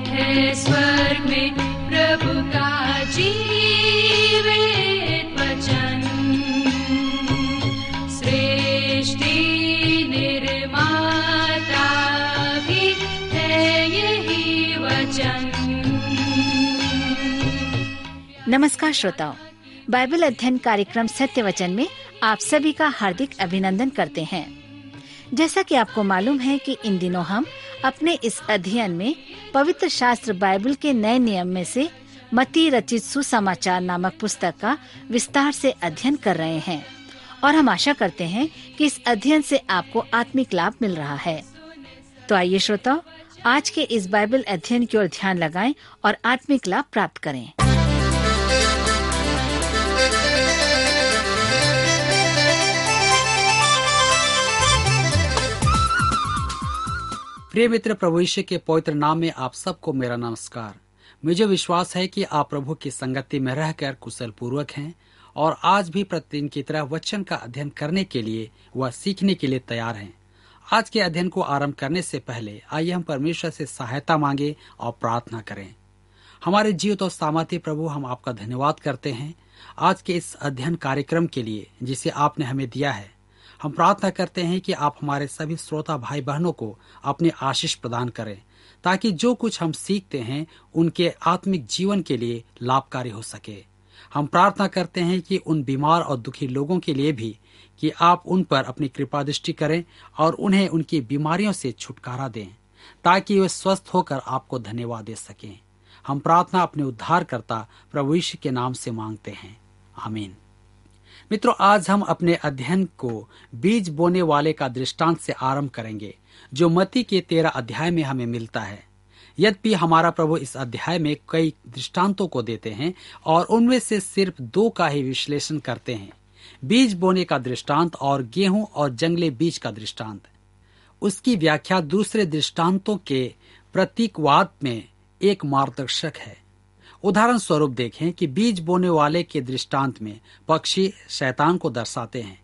है स्वर्ग में प्रभु का जीवित वचन। सृष्टि निर्माता भी है यही वचन। नमस्कार श्रोताओ, बाइबल अध्ययन कार्यक्रम सत्य वचन में आप सभी का हार्दिक अभिनंदन करते हैं। जैसा कि आपको मालूम है कि इन दिनों हम अपने इस अध्ययन में पवित्र शास्त्र बाइबल के नए नियम में से मत्ती रचित सुसमाचार नामक पुस्तक का विस्तार से अध्ययन कर रहे हैं और हम आशा करते हैं कि इस अध्ययन से आपको आत्मिक लाभ मिल रहा है। तो आइए श्रोताओ, आज के इस बाइबल अध्ययन की ओर ध्यान लगाएं और आत्मिक लाभ प्राप्त करें। प्रिय मित्र, प्रभु यीशु के पवित्र नाम में आप सबको मेरा नमस्कार। मुझे विश्वास है कि आप प्रभु की संगति में रहकर कुशल पूर्वक हैं और आज भी प्रतिदिन की तरह वचन का अध्ययन करने के लिए व सीखने के लिए तैयार हैं। आज के अध्ययन को आरंभ करने से पहले आइए हम परमेश्वर से सहायता मांगे और प्रार्थना करें। हमारे जीवित और सामर्थ्य प्रभु, हम आपका धन्यवाद करते हैं आज के इस अध्ययन कार्यक्रम के लिए जिसे आपने हमें दिया है। हम प्रार्थना करते हैं कि आप हमारे सभी श्रोता भाई बहनों को अपने आशीष प्रदान करें ताकि जो कुछ हम सीखते हैं उनके आत्मिक जीवन के लिए लाभकारी हो सके। हम प्रार्थना करते हैं कि उन बीमार और दुखी लोगों के लिए भी कि आप उन पर अपनी कृपा दृष्टि करें और उन्हें उनकी बीमारियों से छुटकारा दें ताकि वे स्वस्थ होकर आपको धन्यवाद दे सकें। हम प्रार्थना अपने उद्धारकर्ता प्रभु यीशु के नाम से मांगते हैं, आमीन। मित्रों, आज हम अपने अध्ययन को बीज बोने वाले का दृष्टांत से आरंभ करेंगे जो मत्ती के 13 अध्याय में हमें मिलता है। यद्यपि हमारा प्रभु इस अध्याय में कई दृष्टांतों को देते हैं और उनमें से सिर्फ 2 का ही विश्लेषण करते हैं, बीज बोने का दृष्टांत और गेहूं और जंगली बीज का दृष्टांत। उसकी व्याख्या दूसरे दृष्टांतों के प्रतीकवाद में एक मार्गदर्शक है। उदाहरण स्वरूप देखें कि बीज बोने वाले के दृष्टांत में पक्षी शैतान को दर्शाते हैं।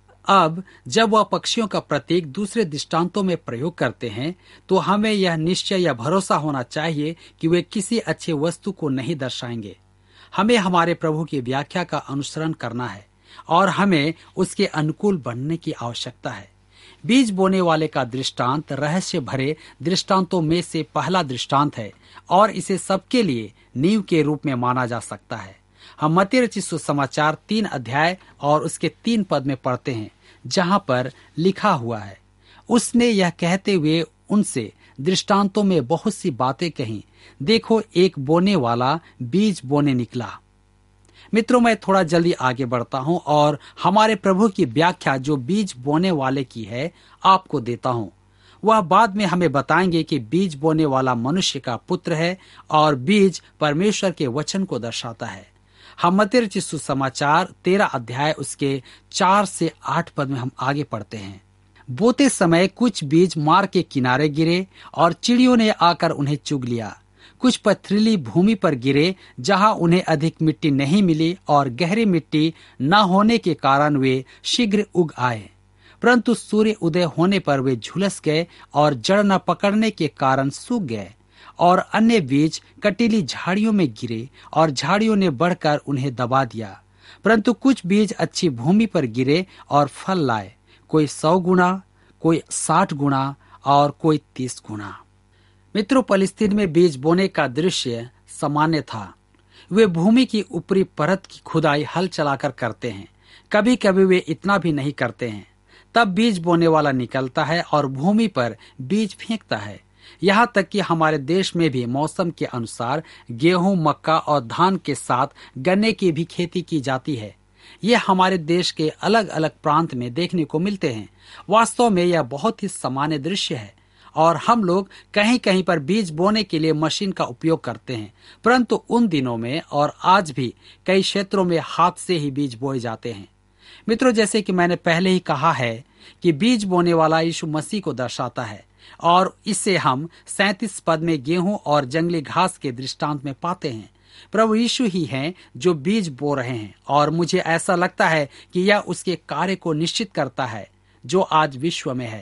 अब जब वह पक्षियों का प्रतीक दूसरे दृष्टांतों में प्रयोग करते हैं तो हमें यह निश्चय या भरोसा होना चाहिए कि वे किसी अच्छे वस्तु को नहीं दर्शाएंगे। हमें हमारे प्रभु की व्याख्या का अनुसरण करना है और हमें उसके अनुकूल बनने की आवश्यकता है। बीज बोने वाले का दृष्टांत रहस्य भरे दृष्टांतों में से पहला दृष्टांत है और इसे सबके लिए नींव के रूप में माना जा सकता है। हम मत्ती रचित सुसमाचार 3 अध्याय और उसके 3 पद में पढ़ते हैं, जहां पर लिखा हुआ है, उसने यह कहते हुए उनसे दृष्टांतों में बहुत सी बातें कहीं। देखो, एक बोने वाला बीज बोने निकला। मित्रों, मैं थोड़ा जल्दी आगे बढ़ता हूं और हमारे प्रभु की व्याख्या जो बीज बोने वाले की है आपको देता हूं। वह बाद में हमें बताएंगे कि बीज बोने वाला मनुष्य का पुत्र है और बीज परमेश्वर के वचन को दर्शाता है। हम मत्ती रचित सुसमाचार 13 अध्याय उसके 4 से 8 पद में हम आगे पढ़ते हैं। बोते समय कुछ बीज मार्ग के किनारे गिरे और चिड़ियों ने आकर उन्हें चुग लिया। कुछ पथरीली भूमि पर गिरे जहां उन्हें अधिक मिट्टी नहीं मिली और गहरी मिट्टी न होने के कारण वे शीघ्र उग आए, परंतु सूर्य उदय होने पर वे झुलस गए और जड़ न पकड़ने के कारण सूख गए। और अन्य बीज कटीली झाड़ियों में गिरे और झाड़ियों ने बढ़कर उन्हें दबा दिया, परंतु कुछ बीज अच्छी भूमि पर गिरे और फल लाए, कोई 100 गुना, कोई 60 गुना और कोई 30 गुना। मित्रों, फलस्तीन में बीज बोने का दृश्य सामान्य था। वे भूमि की ऊपरी परत की खुदाई हल चलाकर करते हैं। कभी कभी वे इतना भी नहीं करते हैं। तब बीज बोने वाला निकलता है और भूमि पर बीज फेंकता है। यहाँ तक कि हमारे देश में भी मौसम के अनुसार गेहूं, मक्का और धान के साथ गन्ने की भी खेती की जाती है। ये हमारे देश के अलग अलग प्रांत में देखने को मिलते हैं। वास्तव में यह बहुत ही सामान्य दृश्य है और हम लोग कहीं कहीं पर बीज बोने के लिए मशीन का उपयोग करते हैं, परंतु उन दिनों में और आज भी कई क्षेत्रों में हाथ से ही बीज बोए जाते हैं। मित्रों, जैसे कि मैंने पहले ही कहा है कि बीज बोने वाला यीशु मसीह को दर्शाता है और इसे हम 37 पद में गेहूं और जंगली घास के दृष्टांत में पाते हैं। प्रभु यीशु ही हैं जो बीज बो रहे हैं और मुझे ऐसा लगता है कि यह उसके कार्य को निश्चित करता है जो आज विश्व में है।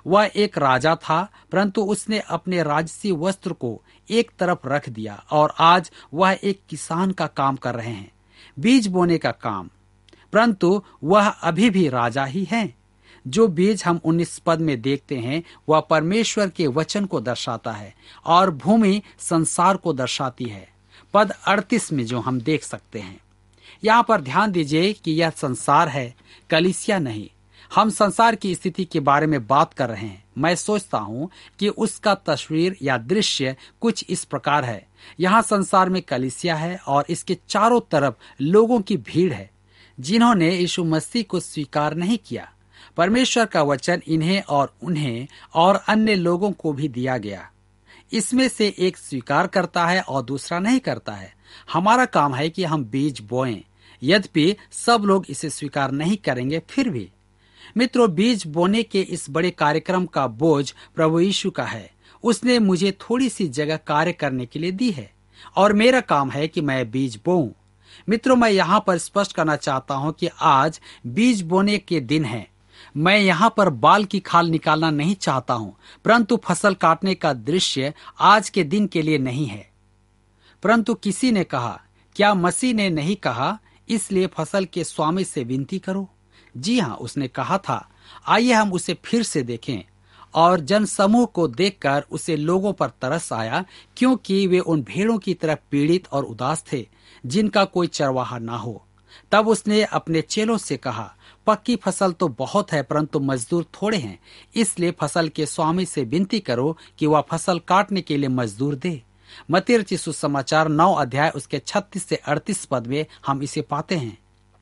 वह एक राजा था, परंतु उसने अपने राजसी वस्त्र को एक तरफ रख दिया और आज वह एक किसान का काम कर रहे हैं, बीज बोने का काम। परंतु वह अभी भी राजा ही है। जो बीज हम 19 पद में देखते हैं वह परमेश्वर के वचन को दर्शाता है और भूमि संसार को दर्शाती है। पद 38 में जो हम देख सकते हैं, यहाँ पर ध्यान दीजिए कि यह संसार है, कलीसिया नहीं। हम संसार की स्थिति के बारे में बात कर रहे हैं। मैं सोचता हूँ कि उसका तस्वीर या दृश्य कुछ इस प्रकार है। यहाँ संसार में कलीसिया है और इसके चारों तरफ लोगों की भीड़ है जिन्होंने यीशु मसीह को स्वीकार नहीं किया। परमेश्वर का वचन इन्हें और उन्हें और अन्य लोगों को भी दिया गया। इसमें से एक स्वीकार करता है और दूसरा नहीं करता है। हमारा काम है कि हम बीज बोएं, यद्यपि सब लोग इसे स्वीकार नहीं करेंगे। फिर भी मित्रों, बीज बोने के इस बड़े कार्यक्रम का बोझ प्रभु यीशु का है। उसने मुझे थोड़ी सी जगह कार्य करने के लिए दी है और मेरा काम है कि मैं बीज बोऊं। मित्रों, मैं यहाँ पर स्पष्ट करना चाहता हूँ कि आज बीज बोने के दिन है। मैं यहाँ पर बाल की खाल निकालना नहीं चाहता हूँ, परंतु फसल काटने का दृश्य आज के दिन के लिए नहीं है। परंतु किसी ने कहा, क्या मसीह ने नहीं कहा, इसलिए फसल के स्वामी से विनती करो? जी हाँ, उसने कहा था। आइए हम उसे फिर से देखें। और जनसमूह को देखकर उसे लोगों पर तरस आया, क्योंकि वे उन भेड़ों की तरह पीड़ित और उदास थे जिनका कोई चरवाहा ना हो। तब उसने अपने चेलों से कहा, पक्की फसल तो बहुत है, परंतु मजदूर थोड़े हैं। इसलिए फसल के स्वामी से विनती करो कि वह फसल काटने के लिए मजदूर दे। मत्ती रचित सुसमाचार 9 अध्याय उसके 36 से 38 पद में हम इसे पाते हैं।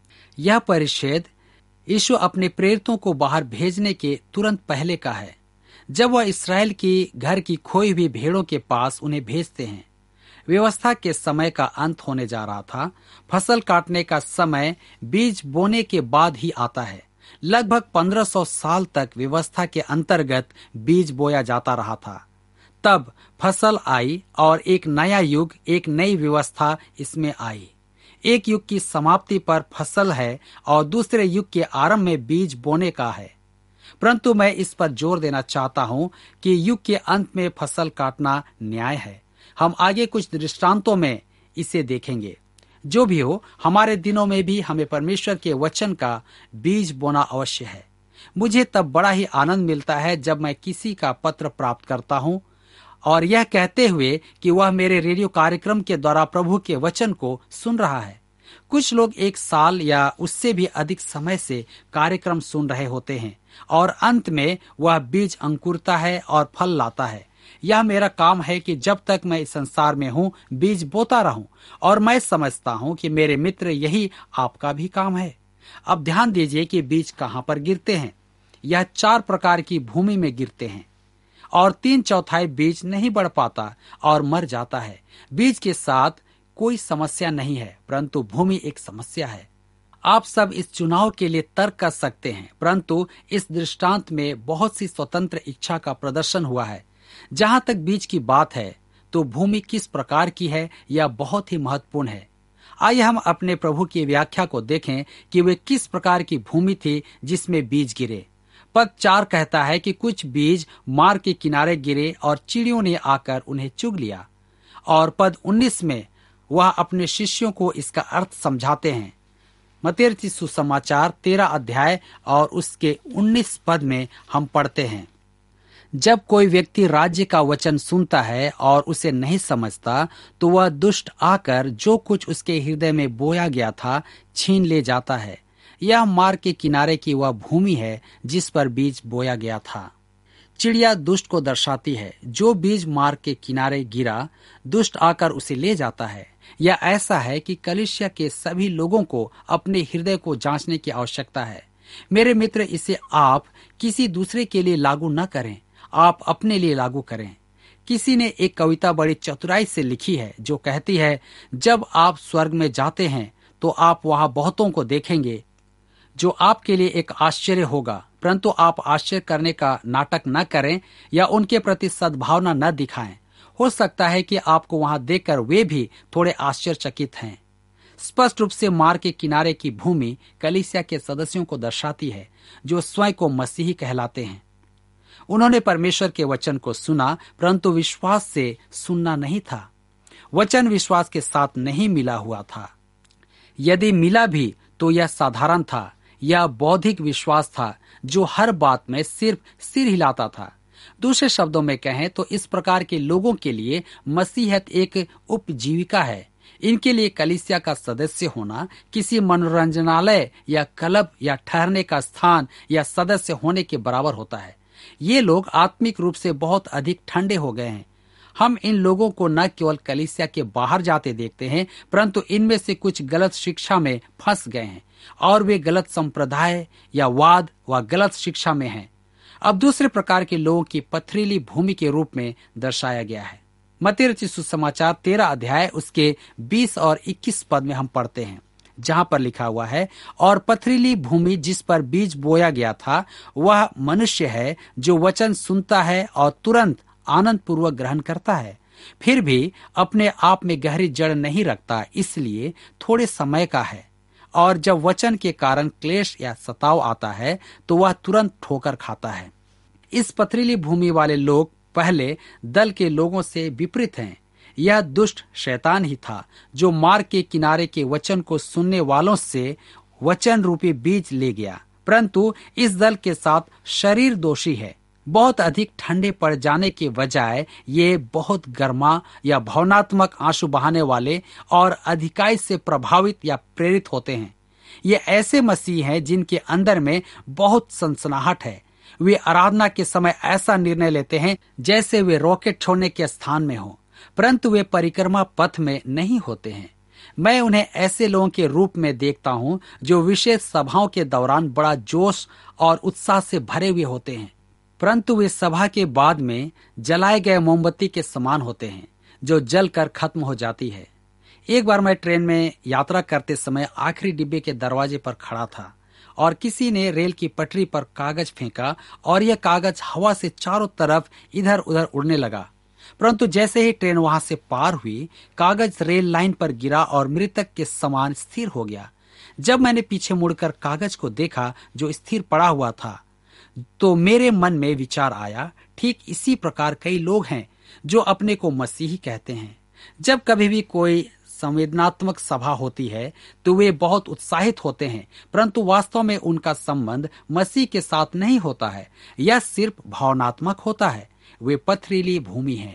यह परिच्छेद यीशु अपने प्रेरितों को बाहर भेजने के तुरंत पहले का है, जब वह इस्राएल की घर की खोई हुई भेड़ों के पास उन्हें भेजते हैं। व्यवस्था के समय का अंत होने जा रहा था। फसल काटने का समय बीज बोने के बाद ही आता है। लगभग 1500 साल तक व्यवस्था के अंतर्गत बीज बोया जाता रहा था। तब फसल आई और एक नया युग, एक नई व्यवस्था इसमें आई। एक युग की समाप्ति पर फसल है और दूसरे युग के आरंभ में बीज बोने का है। परंतु मैं इस पर जोर देना चाहता हूं कि युग के अंत में फसल काटना न्याय है। हम आगे कुछ दृष्टांतों में इसे देखेंगे। जो भी हो, हमारे दिनों में भी हमें परमेश्वर के वचन का बीज बोना अवश्य है। मुझे तब बड़ा ही आनंद मिलता है जब मैं किसी का पत्र प्राप्त करता हूं और यह कहते हुए कि वह मेरे रेडियो कार्यक्रम के द्वारा प्रभु के वचन को सुन रहा है। कुछ लोग 1 साल या उससे भी अधिक समय से कार्यक्रम सुन रहे होते हैं और अंत में वह बीज अंकुरता है और फल लाता है। यह मेरा काम है कि जब तक मैं इस संसार में हूँ बीज बोता रहूं, और मैं समझता हूँ कि मेरे मित्र यही आपका भी काम है। अब ध्यान दीजिए कि बीज कहाँ पर गिरते हैं। यह 4 प्रकार की भूमि में गिरते हैं और 3/4 बीज नहीं बढ़ पाता और मर जाता है। बीज के साथ कोई समस्या नहीं है, परंतु भूमि एक समस्या है। आप सब इस चुनाव के लिए तर्क कर सकते हैं, परंतु इस दृष्टांत में बहुत सी स्वतंत्र इच्छा का प्रदर्शन हुआ है। जहां तक बीज की बात है तो भूमि किस प्रकार की है यह बहुत ही महत्वपूर्ण है। आइए हम अपने प्रभु की व्याख्या को देखें कि वे किस प्रकार की भूमि थी जिसमें बीज गिरे। पद 4 कहता है कि कुछ बीज मार्ग के किनारे गिरे और चिड़ियों ने आकर उन्हें चुग लिया। और पद 19 में वह अपने शिष्यों को इसका अर्थ समझाते हैं। मत्ती रचित सुसमाचार 13 अध्याय और उसके 19 पद में हम पढ़ते हैं, जब कोई व्यक्ति राज्य का वचन सुनता है और उसे नहीं समझता, तो वह दुष्ट आकर जो कुछ उसके हृदय में बोया गया था छीन ले जाता है। यह मार्ग के किनारे की वह भूमि है जिस पर बीज बोया गया था। चिड़िया दुष्ट को दर्शाती है। जो बीज मार्ग के किनारे गिरा, दुष्ट आकर उसे ले जाता है। यह ऐसा है कि कलीसिया के सभी लोगों को अपने हृदय को जांचने की आवश्यकता है। मेरे मित्र, इसे आप किसी दूसरे के लिए लागू न करें, आप अपने लिए लागू करें। किसी ने एक कविता बड़ी चतुराई से लिखी है जो कहती है, जब आप स्वर्ग में जाते हैं तो आप वहां बहुतों को देखेंगे जो आपके लिए एक आश्चर्य होगा, परंतु आप आश्चर्य करने का नाटक न करें या उनके प्रति सद्भावना न दिखाएं। हो सकता है कि आपको वहां देखकर वे भी थोड़े आश्चर्यचकित हैं। स्पष्ट रूप से मार्ग के किनारे की भूमि कलीसिया के सदस्यों को दर्शाती है जो स्वयं को मसीही कहलाते हैं। उन्होंने परमेश्वर के वचन को सुना, परंतु विश्वास से सुनना नहीं था। वचन विश्वास के साथ नहीं मिला हुआ था। यदि मिला भी तो यह साधारण था। यह बौद्धिक विश्वास था जो हर बात में सिर्फ सिर हिलाता था। दूसरे शब्दों में कहें तो इस प्रकार के लोगों के लिए मसीहत एक उपजीविका है। इनके लिए कलीसिया का सदस्य होना किसी मनोरंजनालय या क्लब या ठहरने का स्थान या सदस्य होने के बराबर होता है। ये लोग आत्मिक रूप से बहुत अधिक ठंडे हो गए हैं। हम इन लोगों को न केवल कलीसिया के बाहर जाते देखते हैं, परंतु इनमें से कुछ गलत शिक्षा में फंस गए हैं और वे गलत संप्रदाय या वाद व गलत शिक्षा में हैं। अब दूसरे प्रकार के लोगों की पथरीली भूमि के रूप में दर्शाया गया है। मत्ती रचित सुसमाचार 13 अध्याय उसके 20 और 21 पद में हम पढ़ते हैं, जहां पर लिखा हुआ है, और पथरीली भूमि जिस पर बीज बोया गया था वह मनुष्य है जो वचन सुनता है और तुरंत आनंद पूर्वक ग्रहण करता है, फिर भी अपने आप में गहरी जड़ नहीं रखता, इसलिए थोड़े समय का है। और जब वचन के कारण क्लेश या सताव आता है तो वह तुरंत ठोकर खाता है। इस पथरीली भूमि वाले लोग पहले दल के लोगों से विपरीत हैं। यह दुष्ट शैतान ही था जो मार्ग के किनारे के वचन को सुनने वालों से वचन रूपी बीज ले गया, परंतु इस दल के साथ शरीर दोषी है। बहुत अधिक ठंडे पड़ जाने के बजाय ये बहुत गर्मा या भावनात्मक आंसू बहाने वाले और अधिकाई से प्रभावित या प्रेरित होते हैं। ये ऐसे मसीह हैं जिनके अंदर में बहुत सनसनाहट है। वे आराधना के समय ऐसा निर्णय लेते हैं जैसे वे रॉकेट छोड़ने के स्थान में हो, परंतु वे परिक्रमा पथ में नहीं होते हैं। मैं उन्हें ऐसे लोगों के रूप में देखता हूं जो विशेष सभाओं के दौरान बड़ा जोश और उत्साह से भरे हुए होते हैं, परंतु वे सभा के बाद में जलाए गए मोमबत्ती के समान होते हैं जो जलकर खत्म हो जाती है। एक बार मैं ट्रेन में यात्रा करते समय आखिरी डिब्बे के दरवाजे पर खड़ा था और किसी ने रेल की पटरी पर कागज फेंका और यह कागज हवा से चारों तरफ इधर उधर उड़ने लगा, परंतु जैसे ही ट्रेन वहां से पार हुई, कागज रेल लाइन पर गिरा और मृतक के समान स्थिर हो गया। जब मैंने पीछे मुड़कर कागज को देखा जो स्थिर पड़ा हुआ था, तो मेरे मन में विचार आया, ठीक इसी प्रकार कई लोग हैं जो अपने को मसीही कहते हैं। जब कभी भी कोई संवेदनात्मक सभा होती है तो वे बहुत उत्साहित होते हैं, परंतु वास्तव में उनका संबंध मसीह के साथ नहीं होता है। यह सिर्फ भावनात्मक होता है। वे पथरीली भूमि है।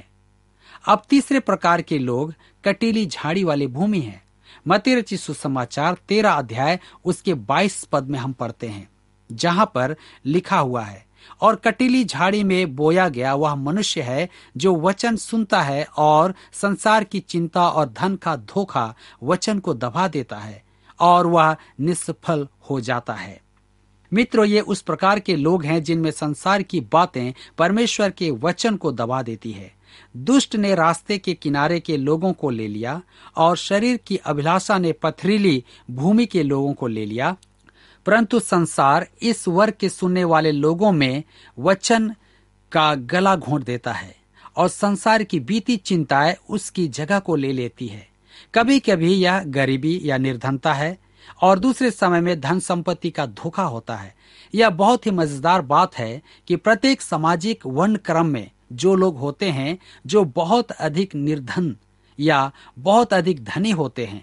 अब तीसरे प्रकार के लोग कटीली झाड़ी वाली भूमि है। मत्ती रचित सुसमाचार 13 अध्याय उसके 22 पद में हम पढ़ते हैं, जहां पर लिखा हुआ है, और कटीली झाड़ी में बोया गया वह मनुष्य है जो वचन सुनता है और संसार की चिंता और धन का धोखा वचन को दबा देता है और वह निष्फल हो जाता है। मित्रों, ये उस प्रकार के लोग हैं जिनमें संसार की बातें परमेश्वर के वचन को दबा देती है। दुष्ट ने रास्ते के किनारे के लोगों को ले लिया और शरीर की अभिलाषा ने पथरीली भूमि के लोगों को ले लिया, परंतु संसार इस वर्ग के सुनने वाले लोगों में वचन का गला घोंट देता है और संसार की बीती चिंताएं उसकी जगह को ले लेती है। कभी कभी यह गरीबी या निर्धनता है और दूसरे समय में धन संपत्ति का धोखा होता है। यह बहुत ही मजेदार बात है कि प्रत्येक सामाजिक वर्ण क्रम में जो लोग होते हैं जो बहुत अधिक निर्धन या बहुत अधिक धनी होते हैं,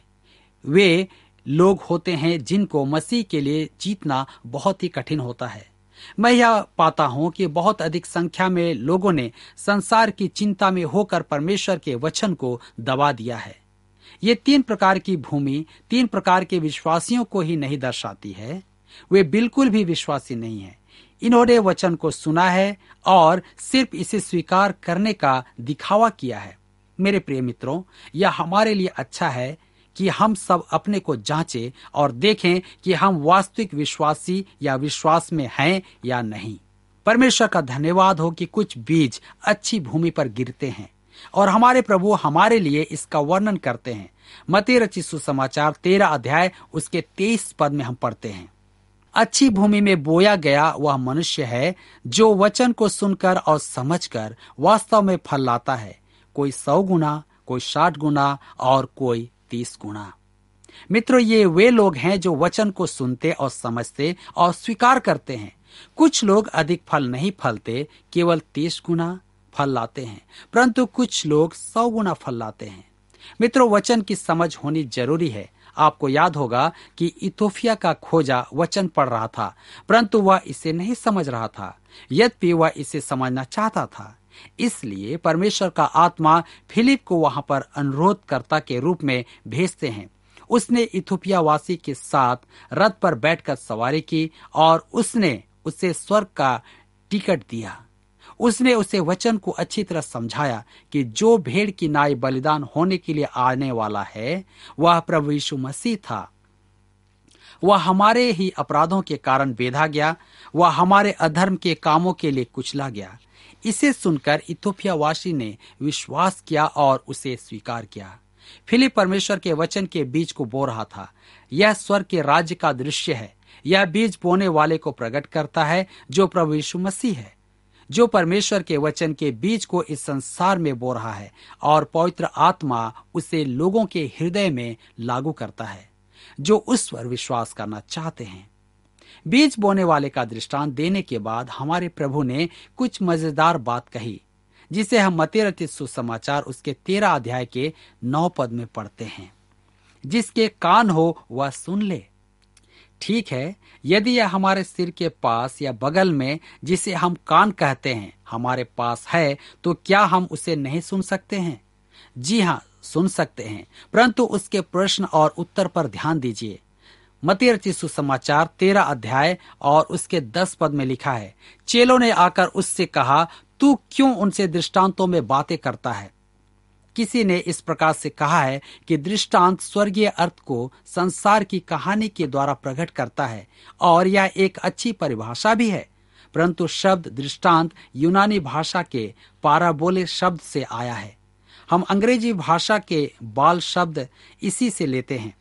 वे लोग होते हैं जिनको मसीह के लिए जीतना बहुत ही कठिन होता है। मैं यह पाता हूं कि बहुत अधिक संख्या में लोगों ने संसार की चिंता में होकर परमेश्वर के वचन को दबा दिया है। ये 3 प्रकार की भूमि 3 प्रकार के विश्वासियों को ही नहीं दर्शाती है। वे बिल्कुल भी विश्वासी नहीं है। इन्होंने वचन को सुना है और सिर्फ इसे स्वीकार करने का दिखावा किया है। मेरे प्रिय मित्रों, यह हमारे लिए अच्छा है कि हम सब अपने को जांचें और देखें कि हम वास्तविक विश्वासी या विश्वास में हैं या नहीं। परमेश्वर का धन्यवाद हो कि कुछ बीज अच्छी भूमि पर गिरते हैं और हमारे प्रभु हमारे लिए इसका वर्णन करते हैं। मत्ती रचित सुसमाचार 13 अध्याय उसके 23 पद में हम पढ़ते हैं, अच्छी भूमि में बोया गया वह मनुष्य है जो वचन को सुनकर और समझकर वास्तव में फल लाता है, कोई 100 गुना, कोई 60 गुना और कोई 30 गुना। मित्रों, ये वे लोग हैं जो वचन को सुनते और समझते और स्वीकार करते हैं। कुछ लोग अधिक फल नहीं फलते, केवल 30 गुना फल लाते हैं, परंतु कुछ लोग 100 गुना फल लाते हैं। मित्रों, वचन की समझ होनी जरूरी है। आपको याद होगा कि इथोपिया का खोजा वचन पढ़ रहा था, परंतु वह इसे नहीं समझ रहा था, यद्यपि वह इसे समझना चाहता था। इसलिए परमेश्वर का आत्मा फिलिप को वहां पर अनुरोधकर्ता के रूप में भेजते हैं। उसने इथोपिया वासी के साथ रथ पर बैठकर सवारी की और उसने उसे स्वर्ग का टिकट दिया। उसने उसे वचन को अच्छी तरह समझाया कि जो भेड़ की नाई बलिदान होने के लिए आने वाला है वह प्रभु यीशु मसीह था। वह हमारे ही अपराधों के कारण बेधा गया, वह हमारे अधर्म के कामों के लिए कुचला गया। इसे सुनकर इथोपिया वासी ने विश्वास किया और उसे स्वीकार किया। फिलिप परमेश्वर के वचन के बीज को बो रहा था। यह स्वर्ग के राज्य का दृश्य है। यह बीज बोने वाले को प्रकट करता है जो प्रभु यीशु मसीह है, जो परमेश्वर के वचन के बीज को इस संसार में बो रहा है और पवित्र आत्मा उसे लोगों के हृदय में लागू करता है जो उस पर विश्वास करना चाहते हैं। बीज बोने वाले का दृष्टांत देने के बाद हमारे प्रभु ने कुछ मजेदार बात कही, जिसे हम मत्ती रचित सुसमाचार उसके 13 अध्याय के 9 पद में पढ़ते हैं। जिसके कान हो वह सुन ले। ठीक है, यदि यह हमारे सिर के पास या बगल में, जिसे हम कान कहते हैं, हमारे पास है, तो क्या हम उसे नहीं सुन सकते हैं? जी हाँ, सुन सकते हैं, परंतु उसके प्रश्न और उत्तर पर ध्यान दीजिए। मत्ती रचित सुसमाचार 13 अध्याय और उसके 10 पद में लिखा है, चेलों ने आकर उससे कहा, तू क्यों उनसे दृष्टांतों में बातें करता है? किसी ने इस प्रकार से कहा है कि दृष्टांत स्वर्गीय अर्थ को संसार की कहानी के द्वारा प्रकट करता है और यह एक अच्छी परिभाषा भी है, परंतु शब्द दृष्टांत यूनानी भाषा के पाराबोले शब्द से आया है। हम अंग्रेजी भाषा के बाल शब्द इसी से लेते हैं।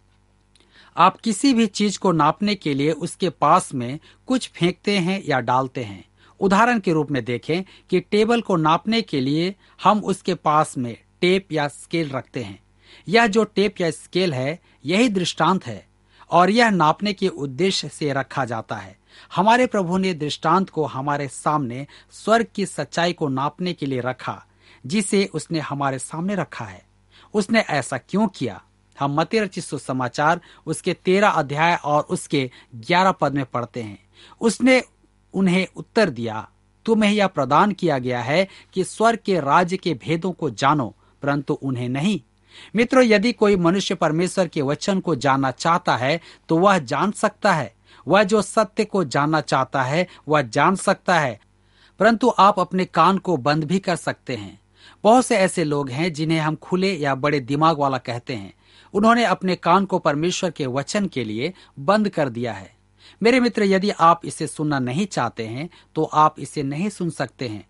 आप किसी भी चीज को नापने के लिए उसके पास में कुछ फेंकते हैं या डालते हैं। उदाहरण के रूप में देखें कि टेबल को नापने के लिए हम उसके पास में टेप या स्केल रखते हैं। यह जो टेप या स्केल है यही दृष्टांत है और यह नापने के उद्देश्य से रखा जाता है। हमारे प्रभु ने दृष्टांत को हमारे सामने स्वर्ग की सच्चाई को नापने के लिए रखा, जिसे उसने हमारे सामने रखा है। उसने ऐसा क्यों किया? हम मत्ती रचित सुसमाचार उसके 13 अध्याय और उसके 11 पद में पढ़ते हैं। उसने उन्हें उत्तर दिया, तुम्हें यह प्रदान किया गया है कि स्वर्ग के राज्य के भेदों को जानो, परंतु उन्हें नहीं। मित्रों, यदि कोई मनुष्य परमेश्वर के वचन को जानना चाहता है तो वह जान सकता है। वह जो सत्य को जानना चाहता है वह जान सकता है, परंतु आप अपने कान को बंद भी कर सकते हैं। बहुत से ऐसे लोग हैं जिन्हें हम खुले या बड़े दिमाग वाला कहते हैं। उन्होंने अपने कान को परमेश्वर के वचन के लिए बंद कर दिया है। मेरे मित्र, यदि आप इसे सुनना नहीं चाहते हैं तो आप इसे नहीं सुन सकते हैं।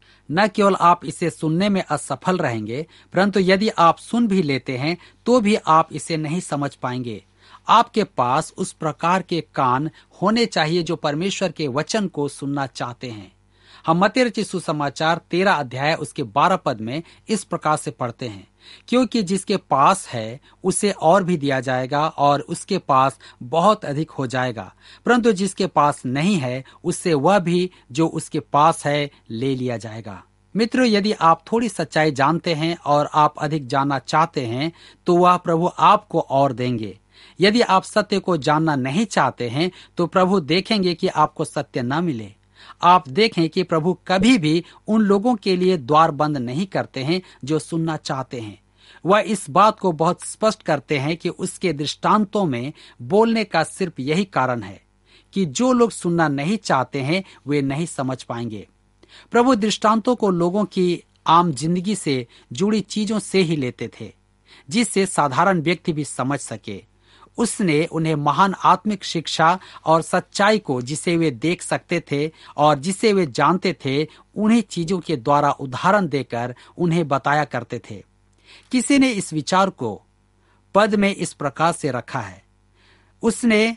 न केवल आप इसे सुनने में असफल रहेंगे, परंतु यदि आप सुन भी लेते हैं तो भी आप इसे नहीं समझ पाएंगे। आपके पास उस प्रकार के कान होने चाहिए जो परमेश्वर के वचन को सुनना चाहते हैं। हम मत्ती रचित सुसमाचार 13 अध्याय उसके 12 पद में इस प्रकार से पढ़ते हैं, क्योंकि जिसके पास है उसे और भी दिया जाएगा और उसके पास बहुत अधिक हो जाएगा, परंतु जिसके पास नहीं है उससे वह भी जो उसके पास है ले लिया जाएगा। मित्रों, यदि आप थोड़ी सच्चाई जानते हैं और आप अधिक जानना चाहते हैं तो वह प्रभु आपको और देंगे। यदि आप सत्य को जानना नहीं चाहते हैं तो प्रभु देखेंगे कि आपको सत्य न मिले। आप देखें कि प्रभु कभी भी उन लोगों के लिए द्वार बंद नहीं करते हैं जो सुनना चाहते हैं। वह इस बात को बहुत स्पष्ट करते हैं कि उसके दृष्टांतों में बोलने का सिर्फ यही कारण है कि जो लोग सुनना नहीं चाहते हैं वे नहीं समझ पाएंगे। प्रभु दृष्टांतों को लोगों की आम जिंदगी से जुड़ी चीजों से ही लेते थे, जिससे साधारण व्यक्ति भी समझ सके। उसने उन्हें महान आत्मिक शिक्षा और सच्चाई को, जिसे वे देख सकते थे और जिसे वे जानते थे, उन्हीं चीजों के द्वारा उदाहरण देकर उन्हें बताया करते थे। किसी ने इस विचार को पद में इस प्रकार से रखा है, उसने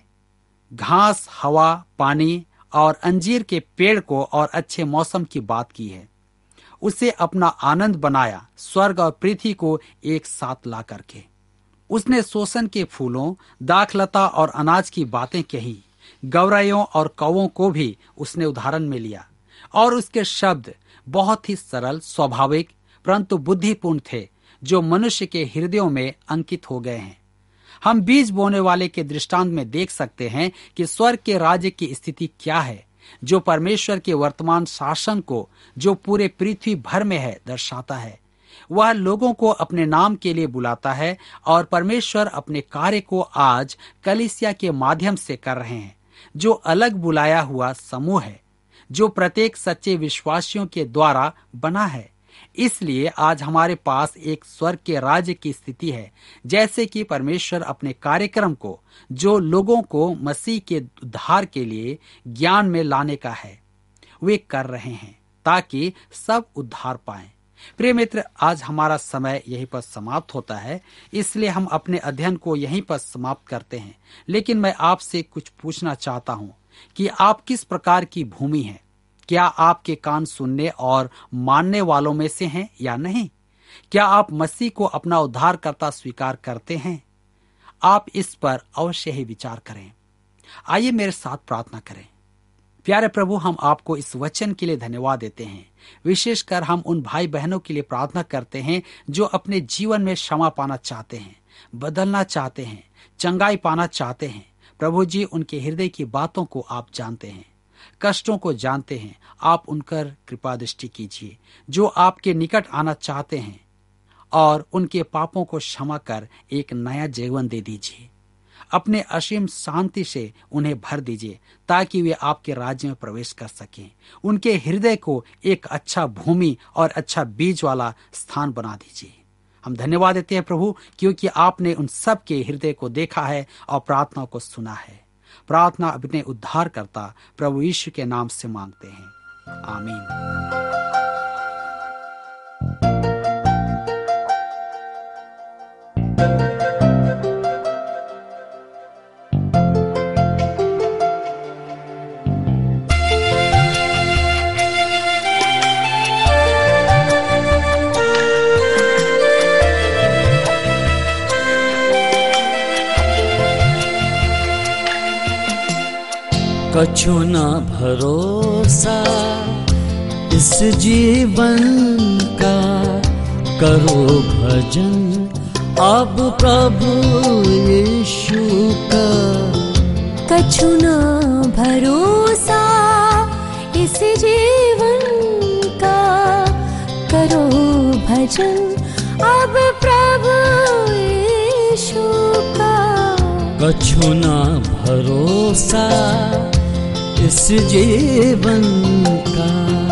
घास, हवा, पानी और अंजीर के पेड़ को और अच्छे मौसम की बात की है। उसे अपना आनंद बनाया, स्वर्ग और पृथ्वी को एक साथ ला करके। उसने शोषण के फूलों, दाखलता और अनाज की बातें कही, गौरैयों और कौवों को भी उसने उदाहरण में लिया और उसके शब्द बहुत ही सरल, स्वाभाविक परंतु बुद्धिपूर्ण थे, जो मनुष्य के हृदयों में अंकित हो गए हैं। हम बीज बोने वाले के दृष्टांत में देख सकते हैं कि स्वर्ग के राज्य की स्थिति क्या है, जो परमेश्वर के वर्तमान शासन को, जो पूरे पृथ्वी भर में है, दर्शाता है। वह लोगों को अपने नाम के लिए बुलाता है और परमेश्वर अपने कार्य को आज कलीसिया के माध्यम से कर रहे हैं, जो अलग बुलाया हुआ समूह है, जो प्रत्येक सच्चे विश्वासियों के द्वारा बना है। इसलिए आज हमारे पास एक स्वर्ग के राज्य की स्थिति है, जैसे कि परमेश्वर अपने कार्यक्रम को, जो लोगों को मसीह के उद्धार के लिए ज्ञान में लाने का है, वे कर रहे हैं ताकि सब उद्धार पाएं। प्रिय मित्र, आज हमारा समय यहीं पर समाप्त होता है, इसलिए हम अपने अध्ययन को यहीं पर समाप्त करते हैं। लेकिन मैं आपसे कुछ पूछना चाहता हूं कि आप किस प्रकार की भूमि हैं? क्या आपके कान सुनने और मानने वालों में से हैं या नहीं? क्या आप मसीह को अपना उद्धारकर्ता स्वीकार करते हैं? आप इस पर अवश्य ही विचार करें। आइए मेरे साथ प्रार्थना करें। प्यारे प्रभु, हम आपको इस वचन के लिए धन्यवाद देते हैं। विशेषकर हम उन भाई बहनों के लिए प्रार्थना करते हैं जो अपने जीवन में क्षमा पाना चाहते हैं, बदलना चाहते हैं, चंगाई पाना चाहते हैं। प्रभु जी, उनके हृदय की बातों को आप जानते हैं, कष्टों को जानते हैं। आप उनकर कृपा दृष्टि कीजिए, जो आपके निकट आना चाहते हैं, और उनके पापों को क्षमा कर एक नया जीवन दे दीजिए। अपने असीम शांति से उन्हें भर दीजिए ताकि वे आपके राज्य में प्रवेश कर सकें। उनके हृदय को एक अच्छा भूमि और अच्छा बीज वाला स्थान बना दीजिए। हम धन्यवाद देते हैं प्रभु, क्योंकि आपने उन सब के हृदय को देखा है और प्रार्थना को सुना है। प्रार्थना अपने उद्धारकर्ता प्रभु यीशु के नाम से मांगते हैं, आमीन। कछु न भरोसा इस जीवन का, करो भजन अब प्रभु यीशु का। कछु न भरोसा इस जीवन का, करो भजन अब प्रभु यीशु का। कछु न भरोसा इस जीवन का।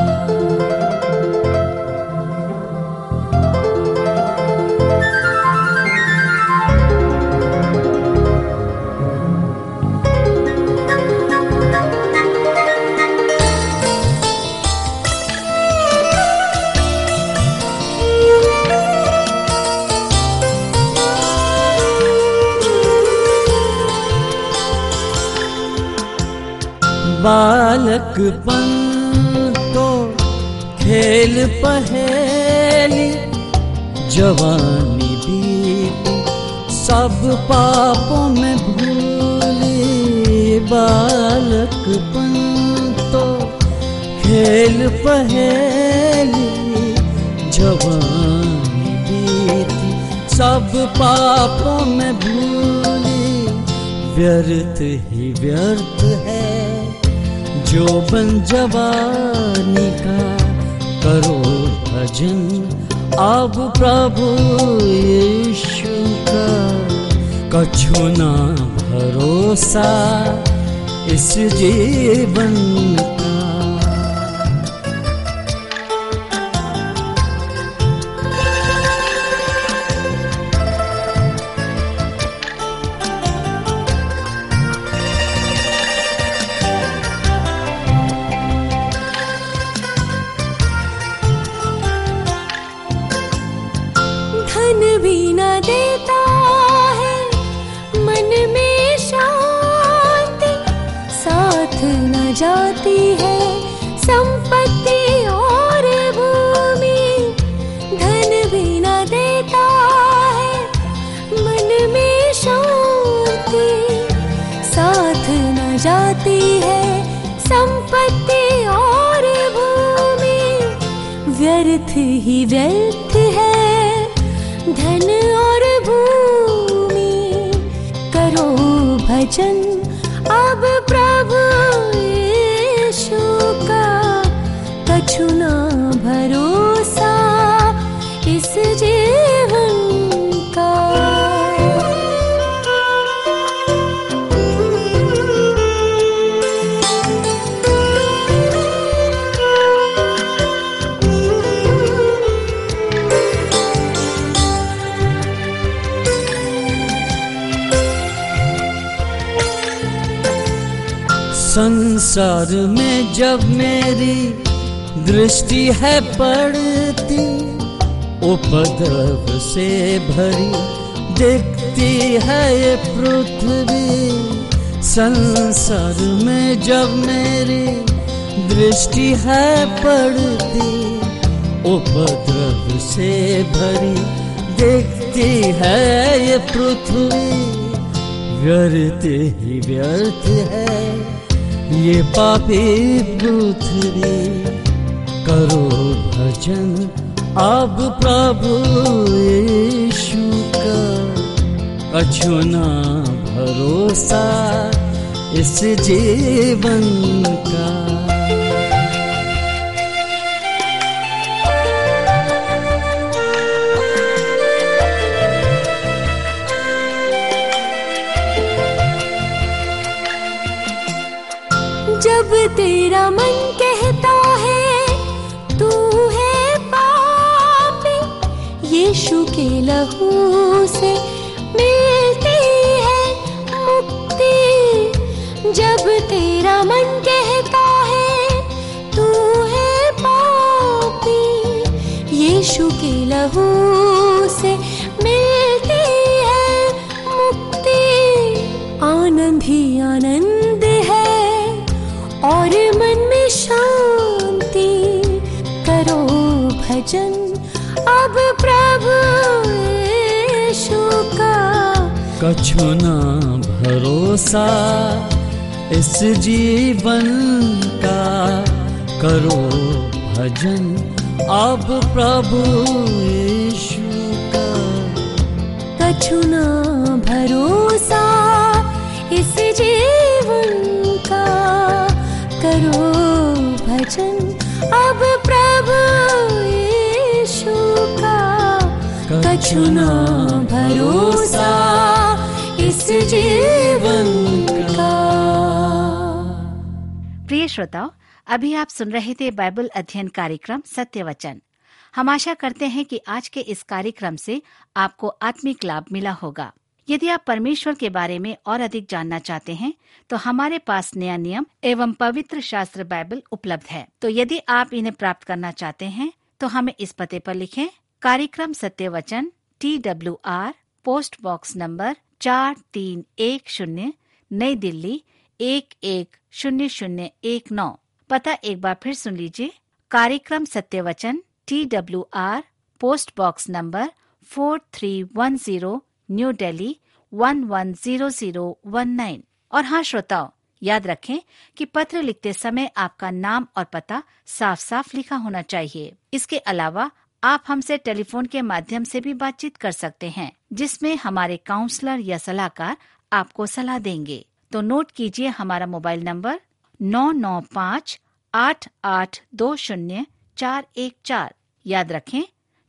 बालकपन तो खेल पहेली, जवानी बीती सब पापों में भूली। बालकपन तो खेल पहेली, जवानी बीती सब पापों में भूली। व्यर्थ ही व्यर्थ है जो बन जवानी का, करो भजन अब प्रभु यीशु का। कछु ना भरोसा इस जीवन का। जाती है संपत्ति और भूमि, धन भी न देता है मन में शांति, साथ न जाती संपत्ति और भूमि व्यर्थ ही व्यर्थ है। धन और भूमि करो भजन अब प्रभु यीशु का। कछु ना भरोसा इस जीवन का। संसार में जब मेरी दृष्टि है पड़ती, उपद्रव से भरी दिखती है ये पृथ्वी। संसार में जब मेरी दृष्टि है पड़ती, उपद्रव से भरी दिखती है ये पृथ्वी। व्यर्थ ही व्यर्थ है ये पापी पृथ्वी। करो भजन अब प्रभु यीशु का। कछु ना भरोसा इस जीवन का। जब तेरा मन कहता है तू है पापी, यीशु के लहू से मिलती है मुक्ति। जब तेरा मन कहता है तू है पापी, यीशु के लहू से मिलती है मुक्ति। आनंद ही आनंद है और मन में शांति। करो भजन अब प्रभु यीशु का। कछु ना भरोसा इस जीवन का। करो भजन अब प्रभु यीशु का। कछु ना भरोसा इस जीवन का। करो भजन अब प्रभु यीशु का। कछु ना भरोसा इस जीवन का। प्रिय श्रोताओ, अभी आप सुन रहे थे बाइबल अध्ययन कार्यक्रम सत्य वचन। हम आशा करते हैं कि आज के इस कार्यक्रम से आपको आत्मिक लाभ मिला होगा। यदि आप परमेश्वर के बारे में और अधिक जानना चाहते हैं तो हमारे पास नया नियम एवं पवित्र शास्त्र बाइबल उपलब्ध है। तो यदि आप इन्हें प्राप्त करना चाहते हैं तो हमें इस पते पर लिखें। कार्यक्रम सत्य वचन, TWR, पोस्ट बॉक्स नंबर 4310, नई दिल्ली 110019। पता एक बार फिर सुन लीजिए। कार्यक्रम सत्य वचन, TWR, post box number 4310, new Delhi 110019। और हाँ श्रोताओ, याद रखें कि पत्र लिखते समय आपका नाम और पता साफ साफ लिखा होना चाहिए। इसके अलावा आप हमसे टेलीफोन के माध्यम से भी बातचीत कर सकते हैं, जिसमें हमारे काउंसलर या सलाहकार आपको सलाह देंगे। तो नोट कीजिए हमारा मोबाइल नंबर 9958820414। याद रखें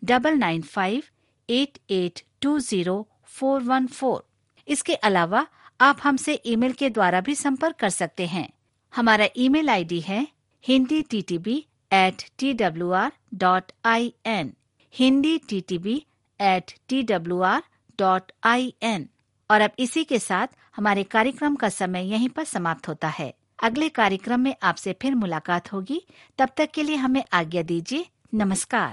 9958820414। इसके अलावा आप हमसे ईमेल के द्वारा भी संपर्क कर सकते हैं। हमारा ईमेल आईडी है hinditb@twr.in, hinditb@twr.in। और अब इसी के साथ हमारे कार्यक्रम का समय यहीं पर समाप्त होता है। अगले कार्यक्रम में आपसे फिर मुलाकात होगी। तब तक के लिए हमें आज्ञा दीजिए। नमस्कार।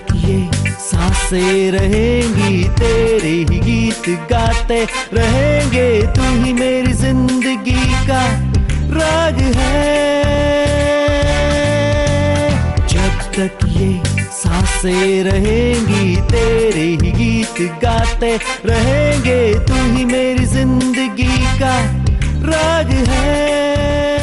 तक ये सांसें रहेंगी तेरे ही गीत गाते रहेंगे। तू ही मेरी जिंदगी का राग है। जब तक ये सांसें रहेंगी तेरे ही गीत गाते रहेंगे। तू ही मेरी जिंदगी का राग है।